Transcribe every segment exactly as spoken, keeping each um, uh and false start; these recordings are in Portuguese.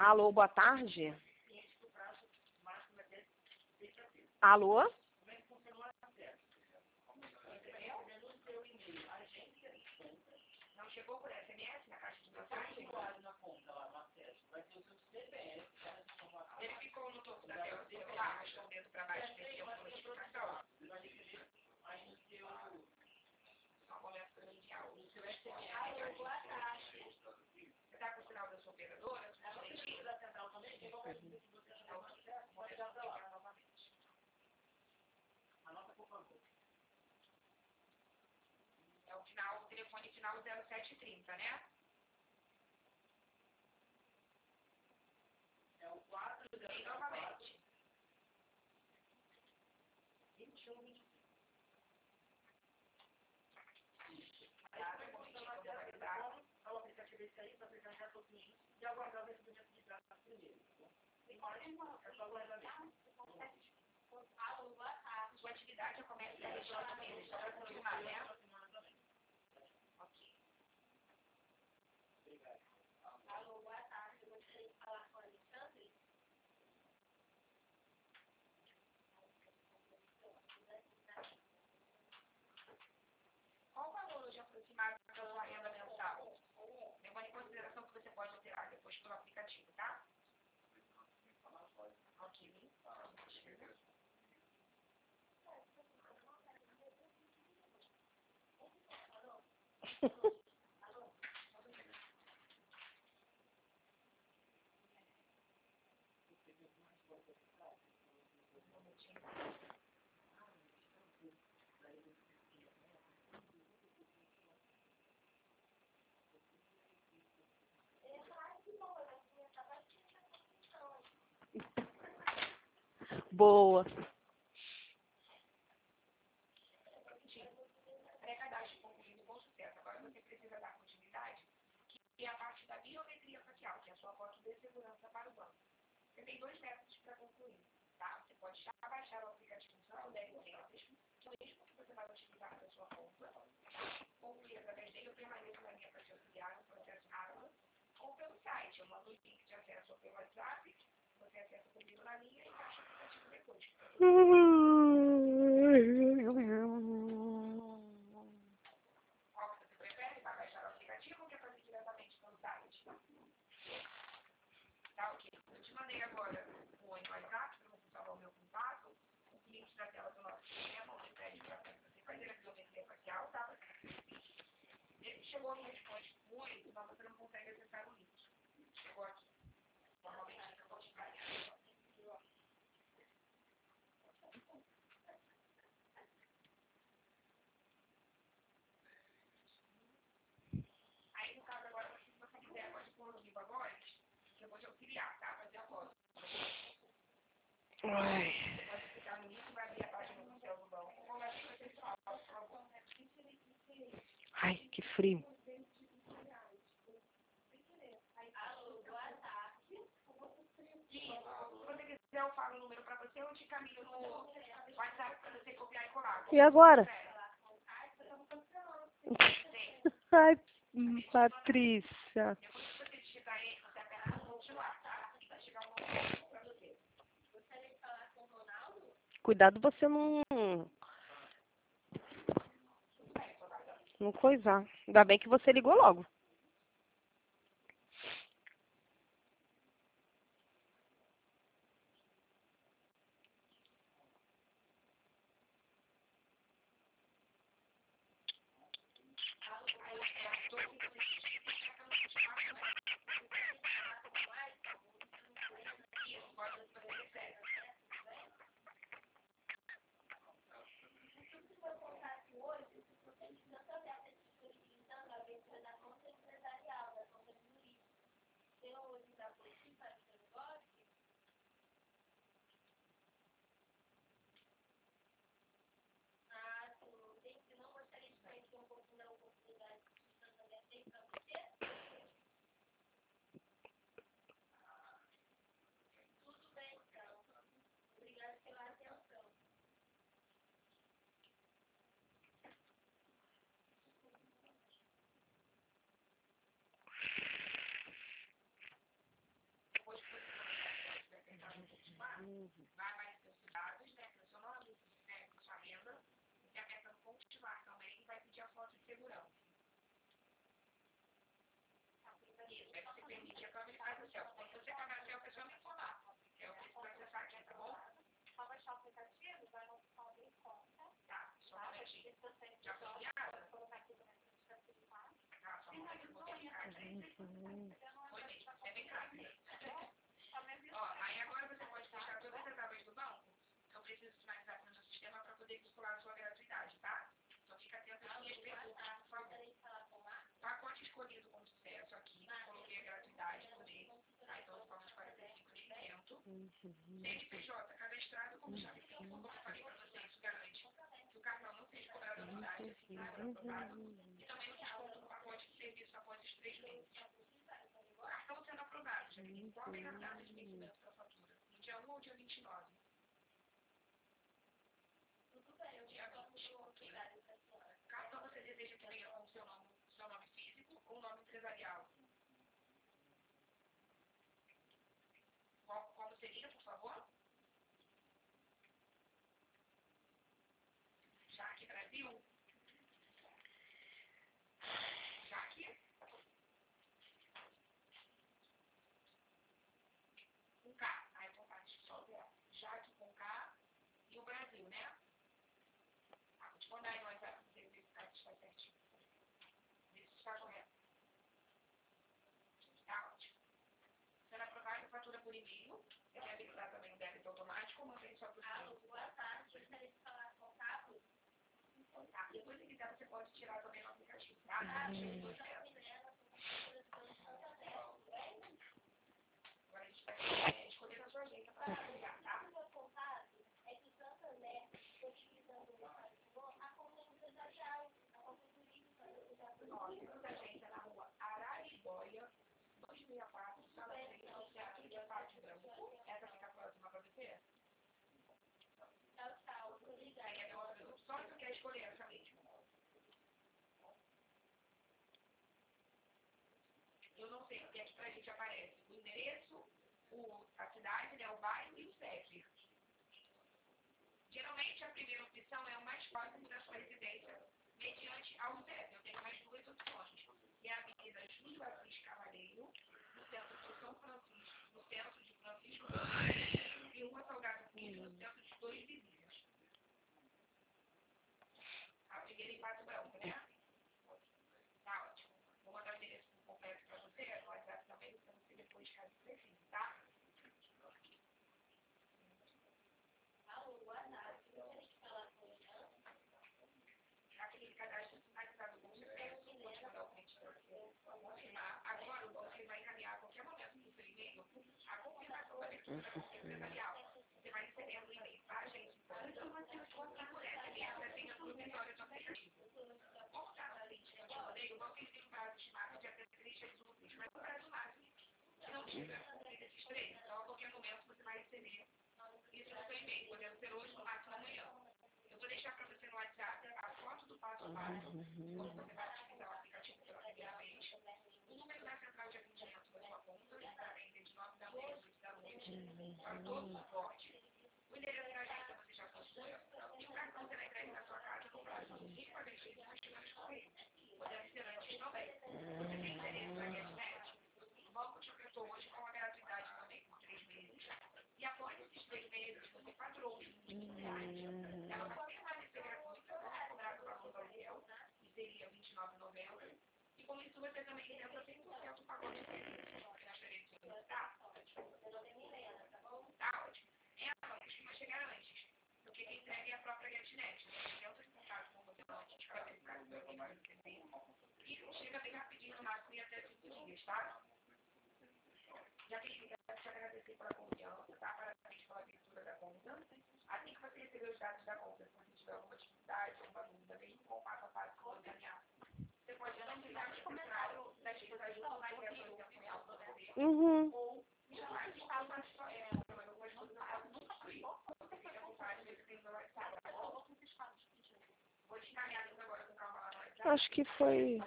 Alô, boa tarde. Alô? Não chegou por S M S na caixa de mensagem? Ele ficou no topo da tela do celular, respondendo para baixo, mexeu com notificação. Só um momento para mim, no seu S M S. Você está com o sinal da sua operadora? Direitinho? Da central também? Anota, por favor. É o final, o telefone final zero sete trinta, né? É o quatro três novamente. vinte e um, vinte e cinco. É o aplicativo esse aí, para pegar já todos os e aguardar o recebimento de dados primeiro. É só aguardar isso. Alô, boa tarde. Sua atividade já começa a região também, deixa eu confirmar, né? Ok. Obrigado. Alô, boa tarde. Eu gostaria de falar com o Alexandre. Qual o valor de aproximado da sua renda mensal? Levando em consideração que você pode alterar depois pelo aplicativo, tá? Ok. Boa. Pré-cadastro concluído com sucesso. Agora você precisa dar continuidade, que é a parte da biometria facial, que é a sua foto de segurança para o banco. Você tem dois métodos para concluir, tá? Você pode já baixar o aplicativo no seu puder mesmo, que mesmo que você vai utilizar a sua conta, concluir através dele, eu permaneço na linha para te auxiliar no processo água, ou pelo site. Eu mando o link de acesso pelo WhatsApp, você acessa comigo na linha e baixa o aplicativo depois. Qual que você prefere? Vai baixar o aplicativo ou quer fazer diretamente pelo site? Tá, ok. Eu te mandei agora o WhatsApp para você salvar o meu contato, o link da tela do nosso sistema, onde pede para você fazer a biometria facial, tá? Ele chegou no responde muito, mas você não consegue acessar o link. Chegou aqui. Normalmente eu vou te enviar. Aí, no caso, agora, se você quiser, pode pôr no vivo agora, que eu vou te auxiliar, tá? Fazer a foto. Ai. Você pode clicar no link e vai abrir a página do céu do banco. Ou vai ser pessoal, por favor. Ai, que frio. Alô, boa tarde. Se você quiser, eu falo o número para você ou te caminho no WhatsApp para você copiar e colar. E agora? Ai, Patrícia. Depois que você digitar ele, você aperta no continuar, tá? E vai chegar um novo para você. Gostaria de falar com o Ronaldo? Cuidado você não... Não coisar. Ainda bem que você ligou logo. vai aparecer os dados, né? O seu nome, né? Sua venda. Você aperta no continuar também e vai pedir a foto de segurança. Isso, aí você permite a câmera e faz o selfie. Quando você pagar a selfie, é só me informar. É o que você vai acessar aqui, tá bom? Só baixar o aplicativo, vai no botão de conta. Tá, só um momentinho. Já foi enviada? Vou colocar aqui para facilitar. Ah, só um momentinho, vou verificar aqui. Foi mesmo, é bem rápido. Ó, aí agora você pode fechar todas as abas do banco. Eu preciso finalizar aqui no meu sistema para poder calcular a sua gratuidade, tá? Então fica atento às minhas perguntas, por favor. Pacote escolhido como sucesso aqui, coloquei a gratuidade por ele. Tá, então os valores quarenta e cinco de isento. C N P J cadastrado como chave Pix. Como eu falei para você, isso garante que o cartão não seja cobrado anuidade assim que for aprovado. E também o desconto no pacote de serviço após os três meses. O cartão sendo aprovado, já tem qual é a data de vencimento da fatura? No dia um ou dia vinte e nove? Dia vinte, ok. O cartão você deseja que venha com o seu nome, seu nome físico ou nome empresarial? Qual, como seria, por favor? Jaque Brasil? Jaque? Com K. Ah, então tá, deixa eu só ver. Jaque com K e o Brasil, né? Ah, vou te mandar aí no WhatsApp para você verificar se está certinho. Ver se está correto. Tá ótimo. Sendo aprovada a fatura por e-mail, você quer habilitar também o débito automático ou mantém só por e-mail? Boa tarde, gostaria de falar com o Carlos. Tá, depois se quiser você pode tirar também no aplicativo, tá? Ah, uhum. Agora a gente vai escolher a sua agenda para ligar, tá? O meu contato é que o Santander, utilizando o mercado de novo, a conta empresarial, a conta jurídica, Ó, temos agência na rua Araribóia, duzentos e sessenta e quatro, sala três, no Teatro de Pátio Branco. Essa fica próxima para você? tchau, tchau, obrigada. Aí é meu outro. Só que tu quer escolher essa mesma. Eu não sei, porque aqui pra gente aparece o endereço, o, a cidade, né, o bairro e o C E P. Geralmente a primeira opção é o mais próximo da sua residência, mediante ao C E P. Eu tenho mais duas opções. Que é a Avenida Júlio Assis Cavaleiro, no centro de São Francisco, no centro de Francisco e Rua Salgado Filho, no centro de Dois Vizinhos. A primeira em Pato Branco, né? Tá ótimo. Vou mandar o endereço completo para você, no WhatsApp também, para você depois caso precise, tá? Alô, boa tarde, gostaria de falar com o Ian. Aquele cadastro finalizado com sucesso, vou te mandar o print para você confirmar. Agora, você vai encaminhar a qualquer momento no seu e-mail a confirmação da abertura da conta empresarial. Você vai recebendo o e-mail da agência e por S M S a senha provisória do aplicativo. Como está na lista que eu mandei, eu não tenho um prazo estimado de até três dias úteis, mas o prazo máximo. Se não tiver cumprido esses três, então a qualquer momento você vai receber isso no seu e-mail, podendo ser hoje, no máximo amanhã. Eu vou deixar para você no WhatsApp a foto do passo a passo, como você vai utilizar o aplicativo pela primeira vez, o número da central de atendimento da sua conta, que vai atender de nove da manhã às oito da noite, para todo o suporte. O endereço da agência você já possui, e o cartão será entregue na sua casa no prazo de cinco a dez dias mais pelos correios. Podendo ser antes também. Você tem interesse na GetNet? O banco te ofertou hoje com a gratuidade também por três meses, e após esses três meses você pagou os vinte reais. Ela vai permanecer gratuita, não é cobrado o valor do aluguel, que seria vinte e nove reais e noventa centavos, e com isso você também isenta cem por cento o pacote de serviços. Transferência, tá? Tá ótimo. Ela costuma chegar antes, porque quem entrega é a própria GetNet. Você entra em contato com você antes para verificar se você vai receber. E chega bem rapidinho, no máximo, em até cinco dias, tá? Já queria te agradecer pela confiança, tá? Parabéns pela abertura da conta. Assim que você receber os dados da conta, se você tiver alguma dificuldade, alguma dúvida, mesmo com o passo a passo que eu vou encaminhar, você pode não ligar no comentário da gente ajuda online, por exemplo, em alto do bebê, Uhum. ou chamar de passo a passo, é, algumas coisas eu nunca fui. Você fica com vontade de ver no WhatsApp, tá bom? Vou te encaminhar isso agora com calma lá no WhatsApp. Acho que foi.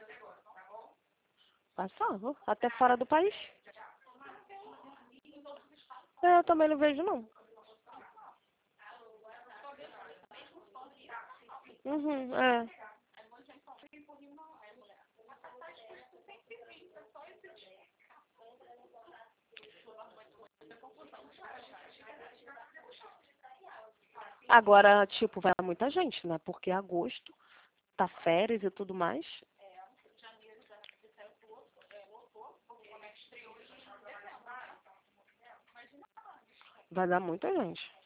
Passava. Até fora do país. É, eu também não vejo, não. Uhum, é. Agora, tipo, vai muita gente, né? Porque agosto, tá férias e tudo mais. Vai dar muita gente.